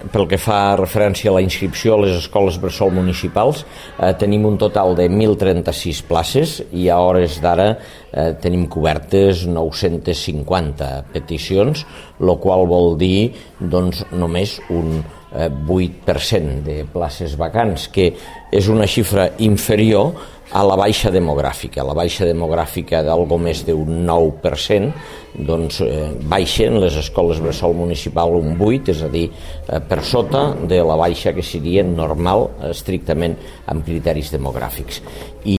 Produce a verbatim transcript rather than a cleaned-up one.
pel que fa referència a la inscripció a les escoles bressol municipals, eh, tenim un total de mil trenta-sis places i a hores d'ara eh, tenim cobertes nou-centes cinquanta peticions, el qual vol dir doncs, només un eh, vuit per cent de places vacants, que és una xifra inferior a la baixa demogràfica. La baixa demogràfica d'algo més d'un nou per cent, doncs eh, baixen les escoles bressol municipal un vuit, és a dir, eh, per sota de la baixa que seria normal, estrictament amb criteris demogràfics. I